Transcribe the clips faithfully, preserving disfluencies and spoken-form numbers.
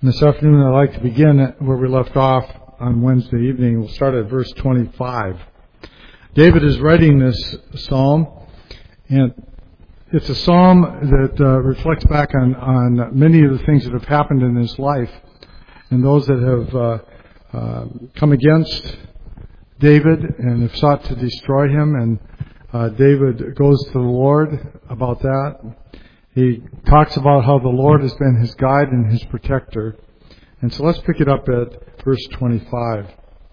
This afternoon I'd like to begin where we left off on Wednesday evening. We'll start at verse twenty-five. David is writing this psalm, and it's a psalm that uh, reflects back on, on many of the things that have happened in his life and those that have uh, uh, come against David and have sought to destroy him. And uh, David goes to the Lord about that. He talks about how the Lord has been his guide and his protector. And so let's pick it up at verse twenty-five.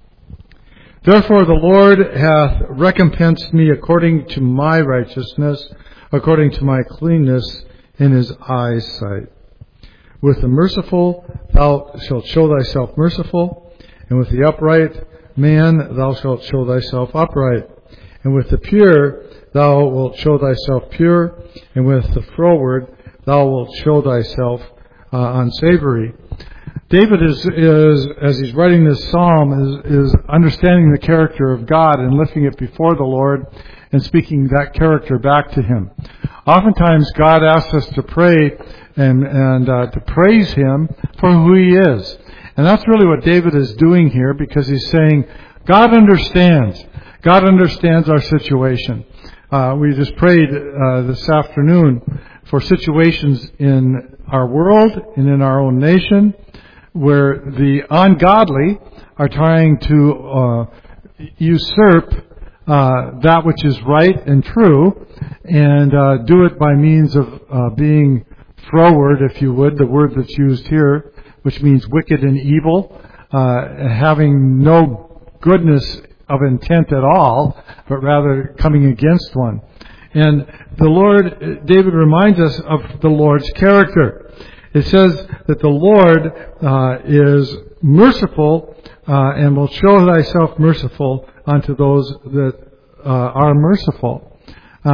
Therefore the Lord hath recompensed me according to my righteousness, according to my cleanness in his eyes' sight. With the merciful thou shalt show thyself merciful, and with the upright man thou shalt show thyself upright. And with the pure thou wilt show thyself pure, and with the froward thou wilt show thyself uh, unsavory. David is, is, as he's writing this psalm, is, is understanding the character of God and lifting it before the Lord and speaking that character back to Him. Oftentimes God asks us to pray and, and uh, to praise Him for who He is. And that's really what David is doing here, because he's saying, God understands. God understands our situation. Uh, we just prayed uh, this afternoon for situations in our world and in our own nation where the ungodly are trying to uh, usurp uh, that which is right and true, and uh, do it by means of uh, being froward, if you would, the word that's used here, which means wicked and evil, uh, having no goodness of intent at all, but rather coming against one. And the Lord, David reminds us of the Lord's character. It says that the Lord uh, is merciful uh, and will show thyself merciful unto those that uh, are merciful. Uh,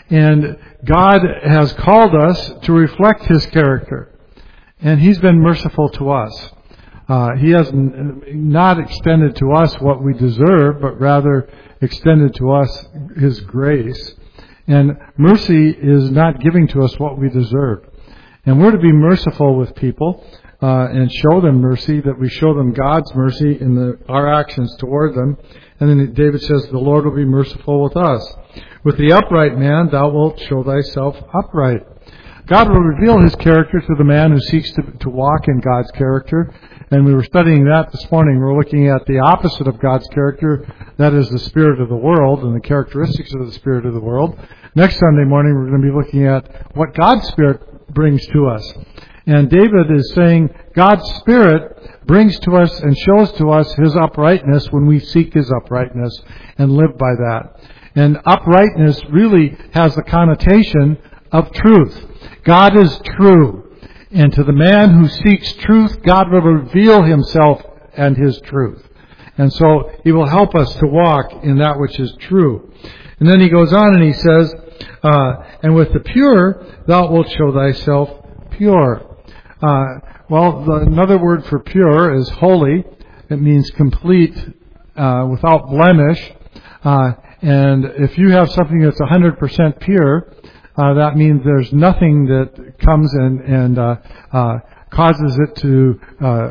and God has called us to reflect His character. And He's been merciful to us. Uh, he has n- not extended to us what we deserve, but rather extended to us His grace. And mercy is not giving to us what we deserve. And we're to be merciful with people uh, and show them mercy, that we show them God's mercy in the, our actions toward them. And then David says, the Lord will be merciful with us. With the upright man thou wilt show thyself upright. God will reveal His character to the man who seeks to, to walk in God's character. And we were studying that this morning. We're looking at the opposite of God's character. That is the spirit of the world and the characteristics of the spirit of the world. Next Sunday morning, we're going to be looking at what God's Spirit brings to us. And David is saying God's Spirit brings to us and shows to us His uprightness when we seek His uprightness and live by that. And uprightness really has the connotation of truth. God is true. And to the man who seeks truth, God will reveal Himself and His truth. And so He will help us to walk in that which is true. And then he goes on and he says, uh, and with the pure, thou wilt show thyself pure. Uh, well, the, another word for pure is holy. It means complete, uh, without blemish. Uh, and if you have something that's one hundred percent pure, uh, that means there's nothing that comes and, and uh, uh, causes it to uh,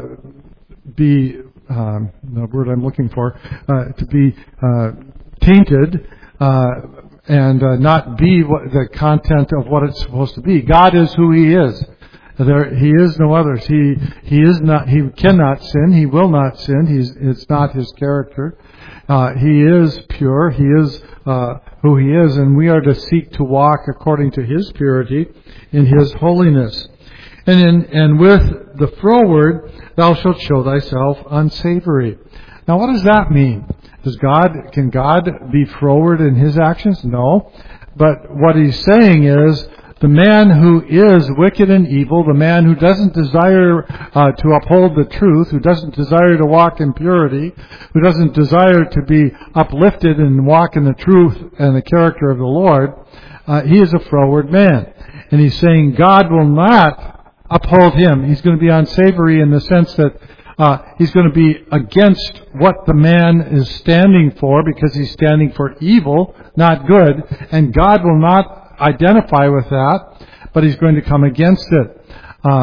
be, um, the word I'm looking for, uh, to be uh, tainted. Uh, and uh, not be what, the content of what it's supposed to be. God is who He is. There, He is no others. He He is not. He cannot sin. He will not sin. He's. It's not His character. Uh, he is pure. He is uh, who He is, and we are to seek to walk according to His purity, in His holiness. And in and with the froward, thou shalt show thyself unsavory. Now, what does that mean? Does God, can God be froward in His actions? No. But what He's saying is, the man who is wicked and evil, the man who doesn't desire uh, to uphold the truth, who doesn't desire to walk in purity, who doesn't desire to be uplifted and walk in the truth and the character of the Lord, uh, he is a froward man. And He's saying God will not uphold him. He's going to be unsavory in the sense that Uh, he's going to be against what the man is standing for, because he's standing for evil, not good. And God will not identify with that, but He's going to come against it. Uh,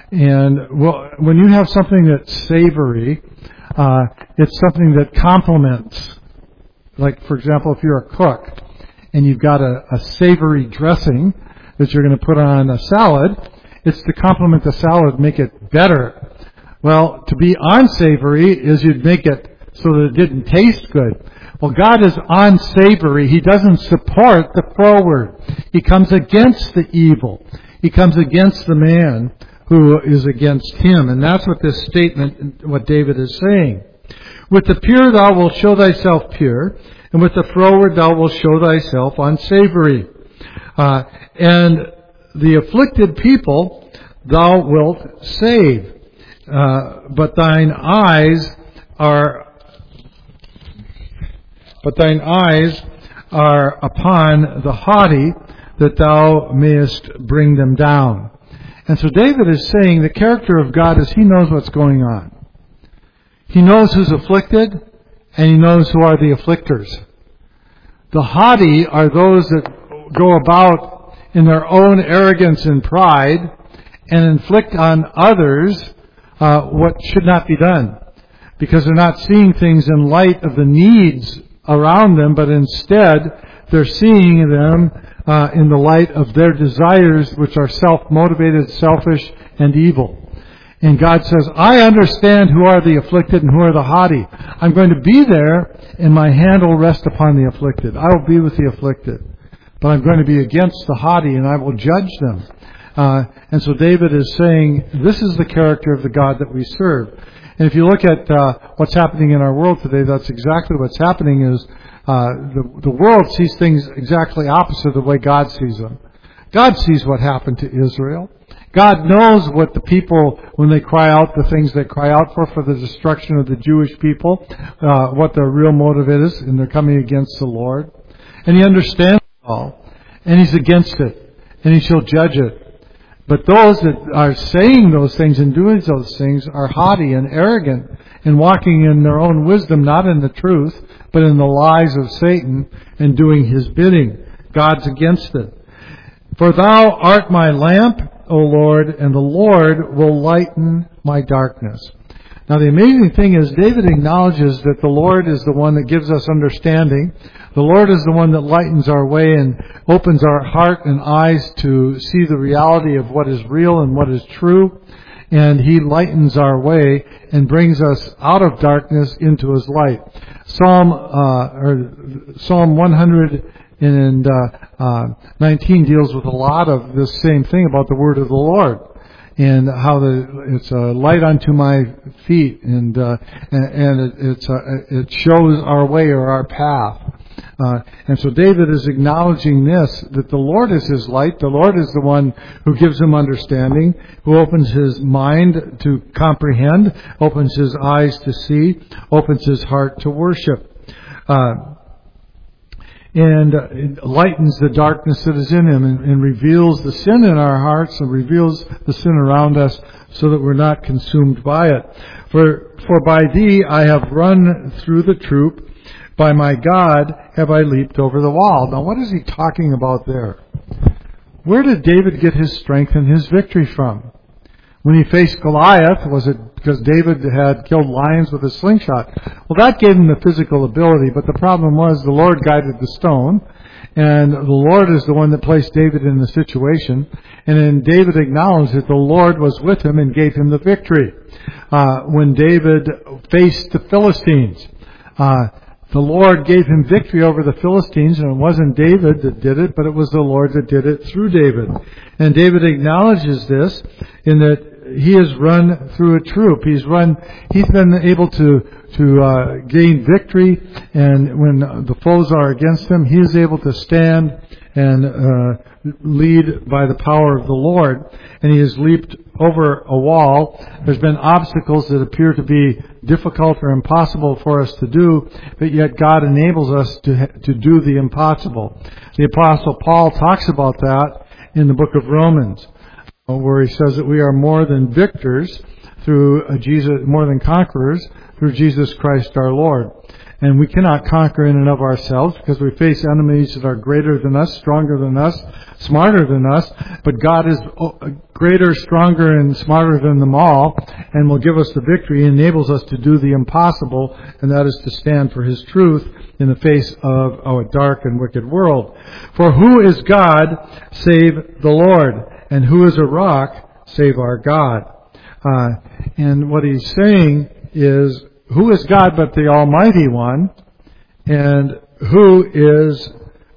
and well, when you have something that's savory, uh, it's something that complements. Like, for example, if you're a cook and you've got a, a savory dressing that you're going to put on a salad, it's to complement the salad, make it better. Well, to be unsavory is you'd make it so that it didn't taste good. Well, God is unsavory. He doesn't support the froward. He comes against the evil. He comes against the man who is against him. And that's what this statement, what David is saying. With the pure thou wilt show thyself pure, and with the froward thou wilt show thyself unsavory. Uh, and the afflicted people thou wilt save. Uh, but thine eyes are But thine eyes are upon the haughty, that thou mayest bring them down. And so David is saying the character of God is He knows what's going on. He knows who's afflicted, and He knows who are the afflictors. The haughty are those that go about in their own arrogance and pride and inflict on others uh, what should not be done, because they're not seeing things in light of the needs around them, but instead they're seeing them uh, in the light of their desires, which are self-motivated, selfish, and evil. And God says, I understand who are the afflicted and who are the haughty. I'm going to be there, and my hand will rest upon the afflicted. I will be with the afflicted. But I'm going to be against the haughty, and I will judge them. Uh, and so David is saying, this is the character of the God that we serve. And if you look at uh, what's happening in our world today, that's exactly what's happening is uh, the, the world sees things exactly opposite of the way God sees them. God sees what happened to Israel. God knows what the people, when they cry out, the things they cry out for, for the destruction of the Jewish people, uh, what their real motive is, and they're coming against the Lord. And He understands it all. And He's against it. And He shall judge it. But those that are saying those things and doing those things are haughty and arrogant and walking in their own wisdom, not in the truth, but in the lies of Satan and doing his bidding. God's against it. For thou art my lamp, O Lord, and the Lord will lighten my darkness. Now the amazing thing is David acknowledges that the Lord is the one that gives us understanding. The Lord is the one that lightens our way and opens our heart and eyes to see the reality of what is real and what is true. And He lightens our way and brings us out of darkness into His light. Psalm uh, or Psalm one hundred nineteen deals with a lot of this same thing about the word of the Lord. And how the, it's a light unto my feet, and uh, and, and it, it's a, it shows our way or our path. Uh, and so David is acknowledging this, that the Lord is his light. The Lord is the one who gives him understanding, who opens his mind to comprehend, opens his eyes to see, opens his heart to worship. Uh, and uh, it lightens the darkness that is in him, and, and reveals the sin in our hearts and reveals the sin around us so that we're not consumed by it. For, for by thee I have run through the troop. By my God have I leaped over the wall. Now what is he talking about there? Where did David get his strength and his victory from? When he faced Goliath, was it because David had killed lions with a slingshot? Well, that gave him the physical ability, but the problem was the Lord guided the stone, and the Lord is the one that placed David in the situation, and then David acknowledged that the Lord was with him and gave him the victory. Uh, when David faced the Philistines, uh, the Lord gave him victory over the Philistines, and it wasn't David that did it, but it was the Lord that did it through David. And David acknowledges this in that he has run through a troop. He's run, he's been able to, to uh, gain victory, and when the foes are against him, he is able to stand and uh, lead by the power of the Lord. And he has leaped over a wall. There's been obstacles that appear to be difficult or impossible for us to do, but yet God enables us to to do the impossible. The Apostle Paul talks about that in the book of Romans. where he says that we are more than victors through uh, Jesus, more than conquerors through Jesus Christ our Lord. And we cannot conquer in and of ourselves because we face enemies that are greater than us, stronger than us, smarter than us. But God is greater, stronger, and smarter than them all and will give us the victory. He enables us to do the impossible, and that is to stand for His truth in the face of, of a dark and wicked world. For who is God save the Lord? And who is a rock save our God? Uh, and what he's saying is, who is God but the Almighty One? And who is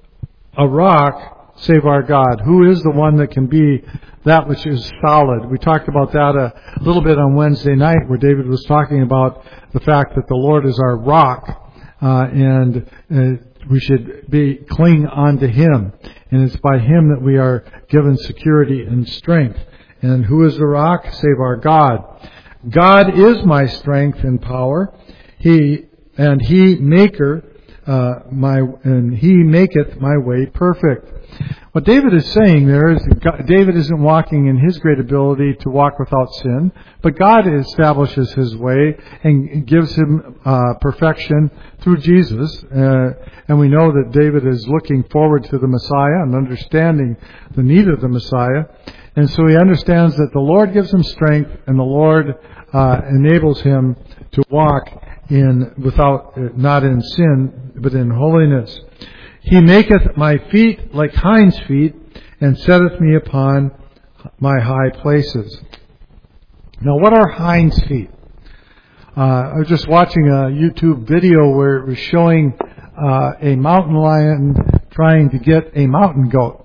a rock save our God? Who is the one that can be that which is solid? We talked about that a little bit on Wednesday night, where David was talking about the fact that the Lord is our rock, uh, and uh, we should be cling onto Him. And it's by Him that we are given security and strength. And who is the rock? Save our God. God is my strength and power. He and He maker uh, my and He maketh my way perfect. What David is saying there is that God, David isn't walking in his great ability to walk without sin, but God establishes his way and gives him uh, perfection through Jesus. Uh, and we know that David is looking forward to the Messiah and understanding the need of the Messiah. And so he understands that the Lord gives him strength, and the Lord uh, enables him to walk in without, not in sin, but in holiness. He maketh my feet like hinds' feet, and setteth me upon my high places. Now, what are hinds' feet? Uh, I was just watching a YouTube video where it was showing uh, a mountain lion trying to get a mountain goat.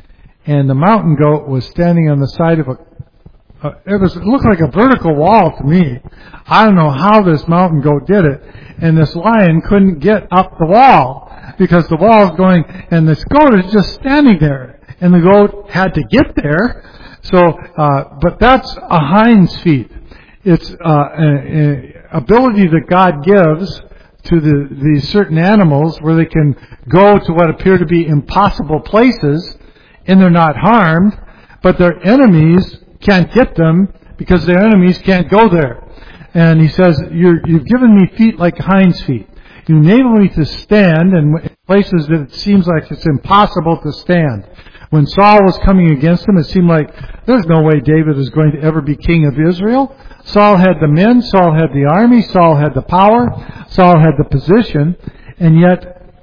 And the mountain goat was standing on the side of a, uh, it was, it looked like a vertical wall to me. I don't know how this mountain goat did it. And this lion couldn't get up the wall because the wall is going, and this goat is just standing there. And the goat had to get there. So, uh, but that's a hind's feet. It's uh, an ability that God gives to the, these certain animals where they can go to what appear to be impossible places, and they're not harmed, but their enemies can't get them because their enemies can't go there. And he says, You're, you've given me feet like hinds' feet. You enable me to stand in places that it seems like it's impossible to stand. When Saul was coming against him, it seemed like there's no way David is going to ever be king of Israel. Saul had the men, Saul had the army, Saul had the power, Saul had the position, and yet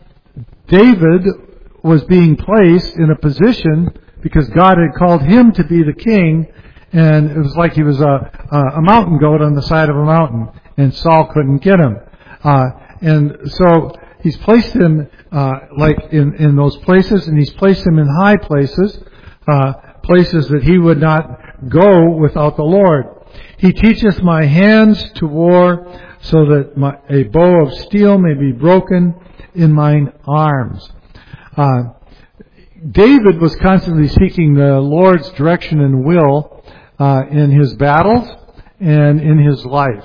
David was being placed in a position because God had called him to be the king, and it was like he was a, a mountain goat on the side of a mountain, and Saul couldn't get him. Uh, and so he's placed him uh, like in, in those places, and he's placed him in high places, uh, places that he would not go without the Lord. He teacheth my hands to war, so that my, a bow of steel may be broken in mine arms. Uh, David was constantly seeking the Lord's direction and will uh, in his battles and in his life.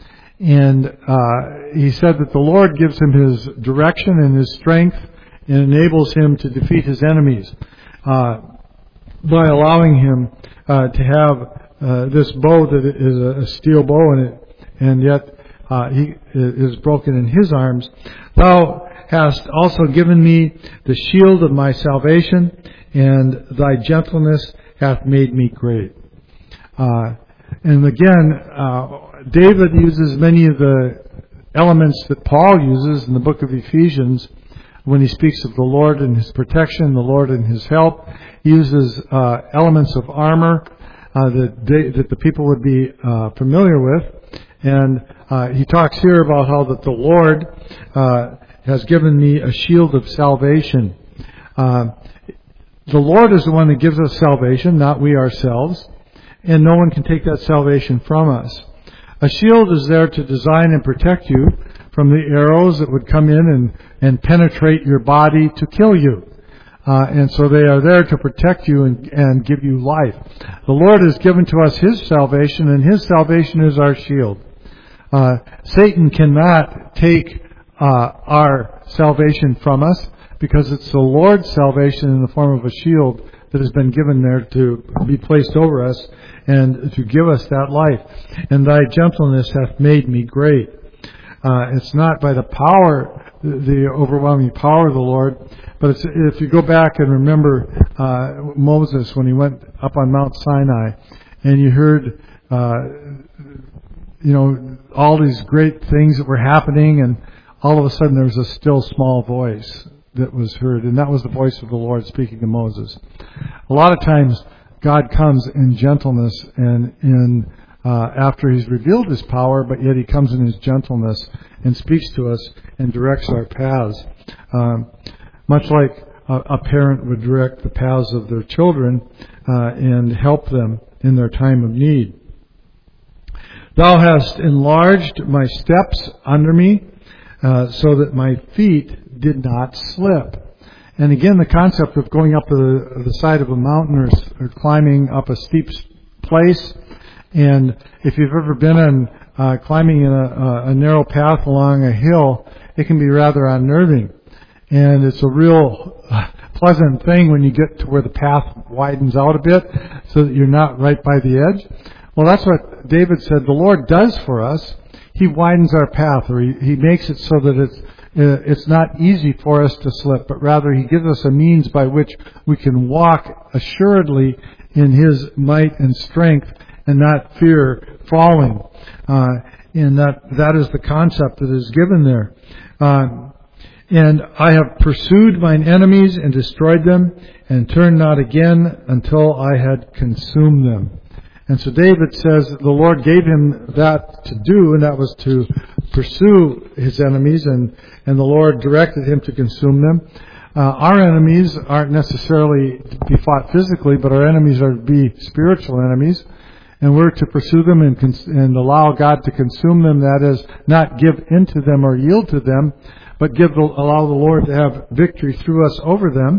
And uh, he said that the Lord gives him his direction and his strength and enables him to defeat his enemies uh, by allowing him uh, to have uh, this bow that is a, a steel bow, and it, and yet uh, he is broken in his arms. Thou hast also given me the shield of my salvation, and thy gentleness hath made me great. Uh, and again, uh, David uses many of the elements that Paul uses in the book of Ephesians when he speaks of the Lord and His protection, the Lord and His help. He uses uh, elements of armor uh, that, they, that the people would be uh, familiar with. And uh, he talks here about how that the Lord uh, has given me a shield of salvation. Uh, the Lord is the one that gives us salvation, not we ourselves. And no one can take that salvation from us. A shield is there to design and protect you from the arrows that would come in and, and penetrate your body to kill you. Uh, and so they are there to protect you and, and give you life. The Lord has given to us His salvation, and His salvation is our shield. Uh, Satan cannot take uh, our salvation from us because it's the Lord's salvation in the form of a shield that has been given there to be placed over us and to give us that life. And thy gentleness hath made me great. Uh, it's not by the power, the overwhelming power of the Lord, but it's, if you go back and remember uh, Moses when he went up on Mount Sinai, and you heard, uh, you know, all these great things that were happening, and all of a sudden there was a still small voice that was heard, and that was the voice of the Lord speaking to Moses. A lot of times God comes in gentleness and in uh, after He's revealed His power, but yet He comes in His gentleness and speaks to us and directs our paths. Um, much like a, a parent would direct the paths of their children uh, and help them in their time of need. Thou hast enlarged my steps under me, uh, so that my feet did not slip. And again, the concept of going up to the, the side of a mountain or, or climbing up a steep place. And if you've ever been on uh, climbing in a, a narrow path along a hill, it can be rather unnerving. And it's a real pleasant thing when you get to where the path widens out a bit so that you're not right by the edge. Well, that's what David said the Lord does for us. He widens our path, or he, he makes it so that it's uh, it's not easy for us to slip, but rather He gives us a means by which we can walk assuredly in His might and strength and not fear falling. Uh, and that that is the concept that is given there. Uh, And I have pursued mine enemies and destroyed them, and turned not again until I had consumed them. And so David says that the Lord gave him that to do, and that was to pursue his enemies, and, and the Lord directed him to consume them. Uh, our enemies aren't necessarily to be fought physically, but our enemies are to be spiritual enemies. And we're to pursue them and, cons- and allow God to consume them, that is, not give into them or yield to them, but give the, allow the Lord to have victory through us over them.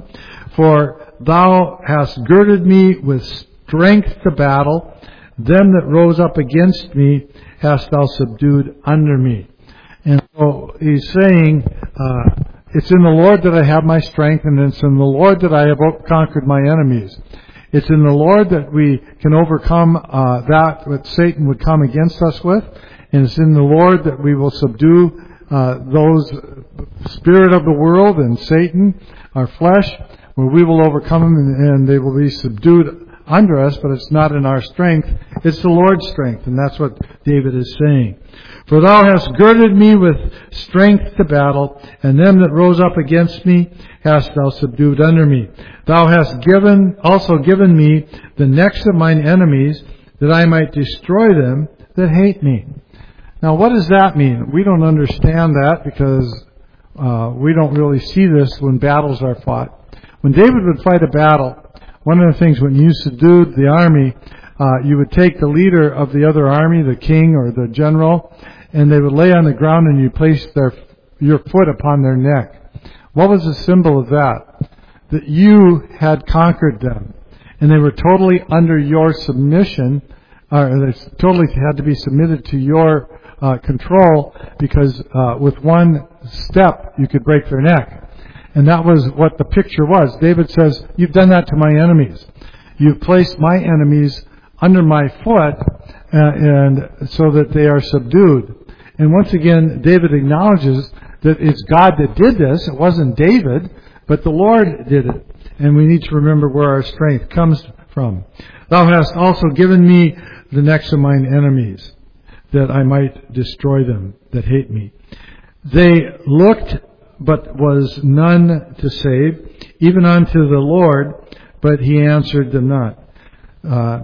For thou hast girded me with strength to battle. Them that rose up against me hast thou subdued under me. And so he's saying, uh, it's in the Lord that I have my strength, and it's in the Lord that I have conquered my enemies. It's in the Lord that we can overcome uh, that what Satan would come against us with. And it's in the Lord that we will subdue uh, those spirit of the world and Satan, our flesh, where we will overcome them and, and they will be subdued under us, but it's not in our strength. It's the Lord's strength, and that's what David is saying. For thou hast girded me with strength to battle, and them that rose up against me hast thou subdued under me. Thou hast given also given me the necks of mine enemies, that I might destroy them that hate me. Now, what does that mean? We don't understand that because uh, we don't really see this when battles are fought. When David would fight a battle, one of the things when you subdued the army, uh, you would take the leader of the other army, the king or the general, and they would lay on the ground and you place their your foot upon their neck. What was the symbol of that? That you had conquered them, and they were totally under your submission, or they totally had to be submitted to your uh, control, because uh, with one step you could break their neck. And that was what the picture was. David says, you've done that to my enemies. You've placed my enemies under my foot, uh, and so that they are subdued. And once again, David acknowledges that it's God that did this. It wasn't David, but the Lord did it. And we need to remember where our strength comes from. Thou hast also given me the necks of mine enemies, that I might destroy them that hate me. They looked, but was none to save, even unto the Lord, but He answered them not. Uh,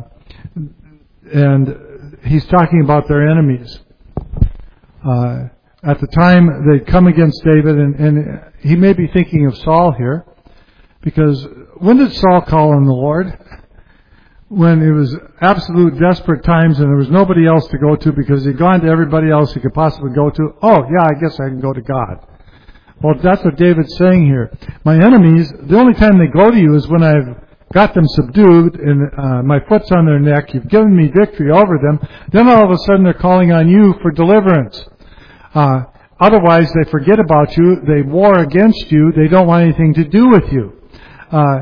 and he's talking about their enemies. Uh, at the time they'd come against David, and, and he may be thinking of Saul here, because when did Saul call on the Lord? When it was absolute desperate times and there was nobody else to go to, because he'd gone to everybody else he could possibly go to. Oh, yeah, I guess I can go to God. Well, that's what David's saying here. My enemies, the only time they go to you is when I've got them subdued and uh, my foot's on their neck. You've given me victory over them. Then all of a sudden they're calling on you for deliverance. Uh, otherwise, they forget about you. They war against you. They don't want anything to do with you. Uh,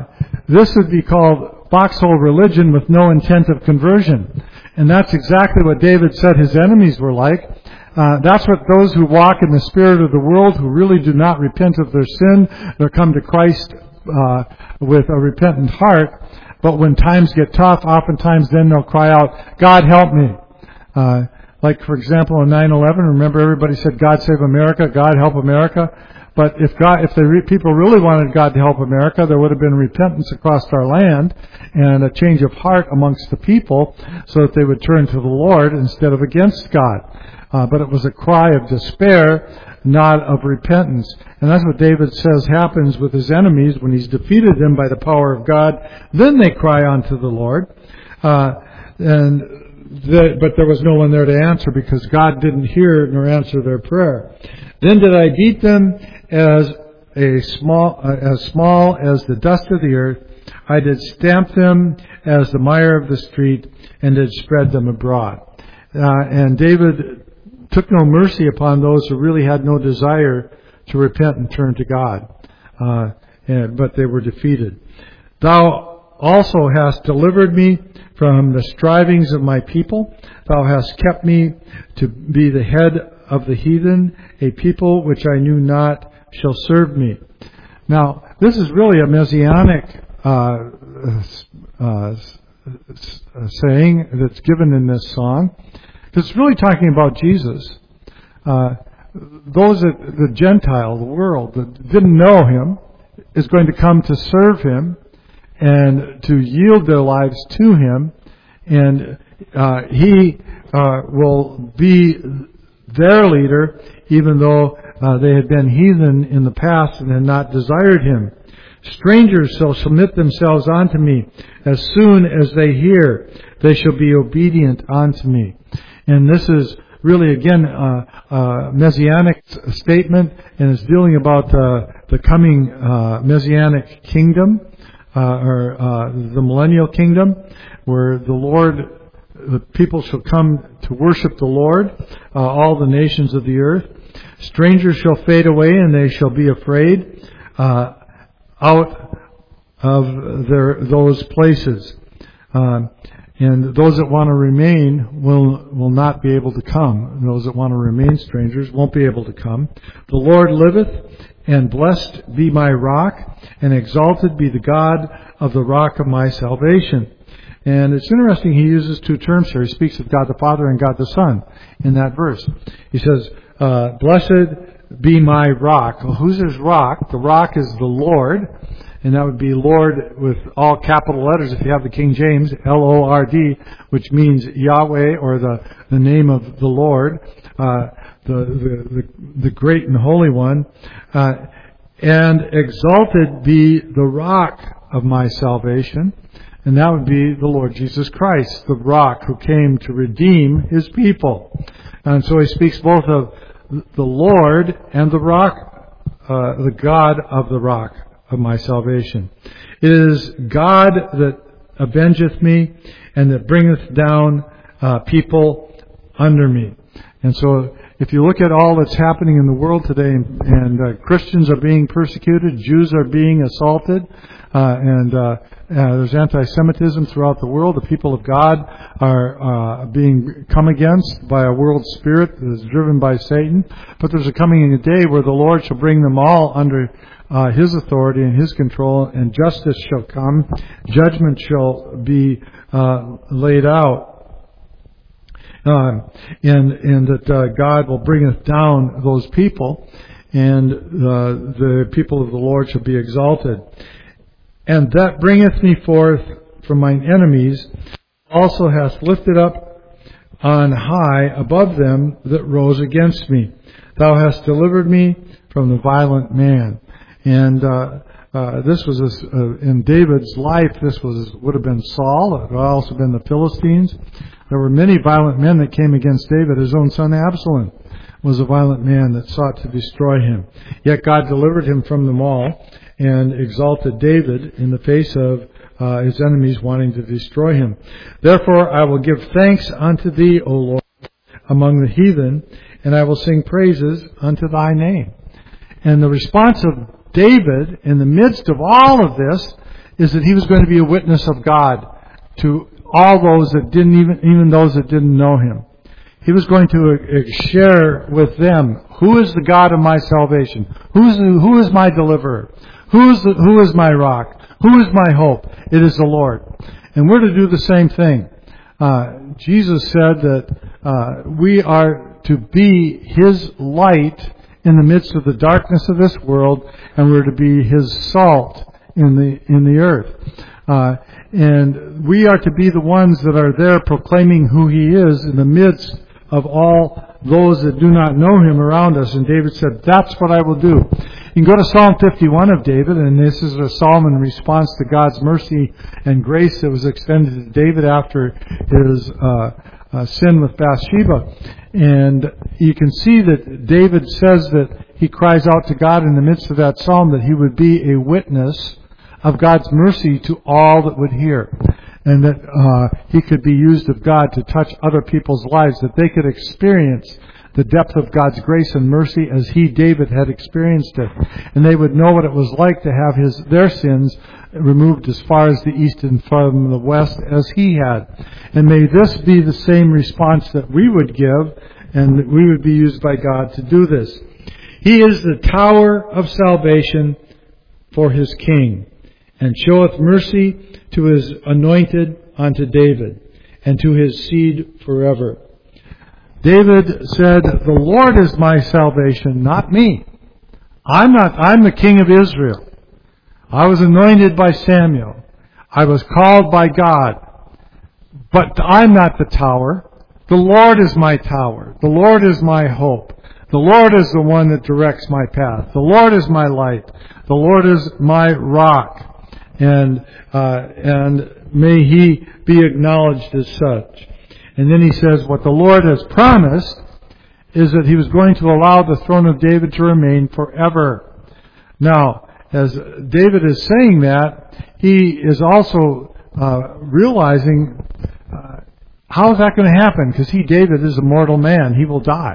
this would be called foxhole religion with no intent of conversion. And that's exactly what David said his enemies were like. Uh, that's what those who walk in the spirit of the world, who really do not repent of their sin, they'll come to Christ uh, with a repentant heart. But when times get tough, oftentimes then they'll cry out, God help me. Uh, like, for example, on nine eleven, remember everybody said, God save America, God help America. But if God, if the re- people really wanted God to help America, there would have been repentance across our land and a change of heart amongst the people so that they would turn to the Lord instead of against God. Uh, but it was a cry of despair, not of repentance. And that's what David says happens with his enemies when he's defeated them by the power of God. Then they cry unto the Lord. Uh, and the, but there was no one there to answer because God didn't hear nor answer their prayer. Then did I beat them as a small, uh, as small as the dust of the earth. I did stamp them as the mire of the street, and did spread them abroad. Uh, and David took no mercy upon those who really had no desire to repent and turn to God. Uh, and, but they were defeated. Thou also hast delivered me from the strivings of my people. Thou hast kept me to be the head of the heathen. A people which I knew not shall serve me. Now, this is really a messianic uh, uh, saying that's given in this song. It's really talking about Jesus. Uh, those that, the Gentile, the world, that didn't know Him, is going to come to serve Him and to yield their lives to Him. And uh, He uh, will be their leader, even though uh, they had been heathen in the past and had not desired Him. Strangers shall submit themselves unto me. As soon as they hear, they shall be obedient unto me. And this is really, again, uh, a messianic statement, and it's dealing about uh, the coming uh, messianic kingdom, uh, or uh, the millennial kingdom, where the Lord, the people shall come to worship the Lord, uh, all the nations of the earth. Strangers shall fade away, and they shall be afraid uh, out of their those places. Uh, And those that want to remain will will not be able to come. Those that want to remain strangers won't be able to come. The Lord liveth, and blessed be my rock, and exalted be the God of the rock of my salvation. And it's interesting, he uses two terms here. He speaks of God the Father and God the Son in that verse. He says, uh, blessed be my rock. Well, who's his rock? The rock is the Lord. And that would be Lord with all capital letters if you have the King James, L O R D, which means Yahweh, or the, the name of the Lord, uh, the, the, the, the great and holy one. Uh, and exalted be the rock of my salvation. And that would be the Lord Jesus Christ, the rock who came to redeem His people. And so he speaks both of the Lord and the rock, uh, the God of the rock of my salvation. It is God that avengeth me, and that bringeth down uh, people under me. And so if you look at all that's happening in the world today, and, and uh, Christians are being persecuted, Jews are being assaulted, uh, and uh, uh, there's anti-Semitism throughout the world. The people of God are uh, being come against by a world spirit that is driven by Satan. But there's a coming a day where the Lord shall bring them all under Uh, His authority and His control, and justice shall come, judgment shall be uh, laid out, uh, and and that uh, God will bringeth down those people, and uh, the people of the Lord shall be exalted. And that bringeth me forth from mine enemies, also hast lifted up on high above them that rose against me. Thou hast delivered me from the violent man. And uh, uh, this was a, uh, in David's life. This was would have been Saul. It would have also been the Philistines. There were many violent men that came against David. His own son Absalom was a violent man that sought to destroy him. Yet God delivered him from them all and exalted David in the face of uh, his enemies wanting to destroy him. Therefore, I will give thanks unto Thee, O Lord, among the heathen, and I will sing praises unto Thy name. And the response of David, in the midst of all of this, is that he was going to be a witness of God to all those that didn't even, even those that didn't know him. He was going to uh, share with them, who is the God of my salvation? Who's the, who is my deliverer? Who is the, who is my rock? Who is my hope? It is the Lord. And we're to do the same thing. Uh, Jesus said that uh, we are to be his light in the midst of the darkness of this world, and we're to be his salt in the in the earth. Uh, and we are to be the ones that are there proclaiming who he is in the midst of all those that do not know him around us. And David said, that's what I will do. You can go to Psalm fifty-one of David, and this is a psalm in response to God's mercy and grace that was extended to David after his uh, uh, sin with Bathsheba. And you can see that David says that he cries out to God in the midst of that psalm that he would be a witness of God's mercy to all that would hear. And that uh, he could be used of God to touch other people's lives, that they could experience the depth of God's grace and mercy as he, David, had experienced it. And they would know what it was like to have his their sins removed as far as the east and from the west as he had. And may this be the same response that we would give, and that we would be used by God to do this. He is the tower of salvation for his king, and showeth mercy to his anointed, unto David, and to his seed forever. David said, the Lord is my salvation, not me. I'm not, I'm the king of Israel. I was anointed by Samuel. I was called by God. But I'm not the tower. The Lord is my tower. The Lord is my hope. The Lord is the one that directs my path. The Lord is my light. The Lord is my rock. And, uh, and may he be acknowledged as such. And then he says, what the Lord has promised is that he was going to allow the throne of David to remain forever. Now, as David is saying that, he is also uh, realizing uh, how is that going to happen? Because he, David, is a mortal man. He will die.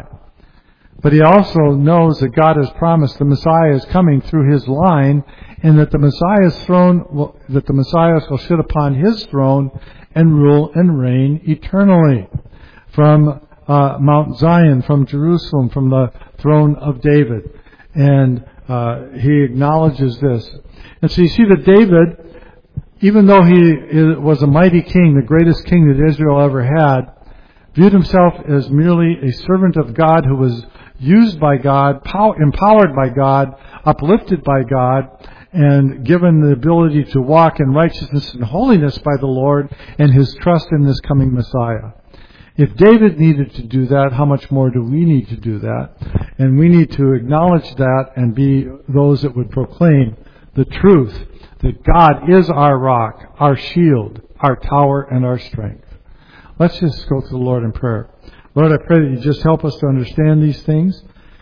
But he also knows that God has promised the Messiah is coming through his line, and that the Messiah's throne, will, that the Messiah will sit upon his throne and rule and reign eternally from uh, Mount Zion, from Jerusalem, from the throne of David. And uh, he acknowledges this. And so you see that David, even though he was a mighty king, the greatest king that Israel ever had, viewed himself as merely a servant of God who was used by God, pow- empowered by God, uplifted by God, and given the ability to walk in righteousness and holiness by the Lord, and his trust in this coming Messiah. If David needed to do that, how much more do we need to do that? And we need to acknowledge that and be those that would proclaim the truth that God is our rock, our shield, our tower, and our strength. Let's just go to the Lord in prayer. Lord, I pray that you just help us to understand these things.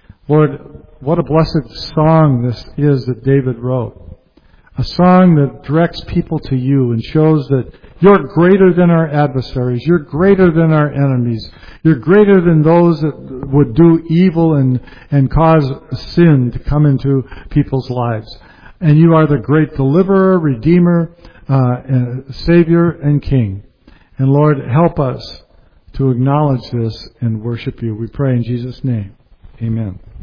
Lord, what a blessed song this is that David wrote. A song that directs people to you and shows that you're greater than our adversaries. You're greater than our enemies. You're greater than those that would do evil and, and cause sin to come into people's lives. And you are the great deliverer, redeemer, uh, and Savior, and King. And Lord, help us to acknowledge this and worship you. We pray in Jesus' name. Amen.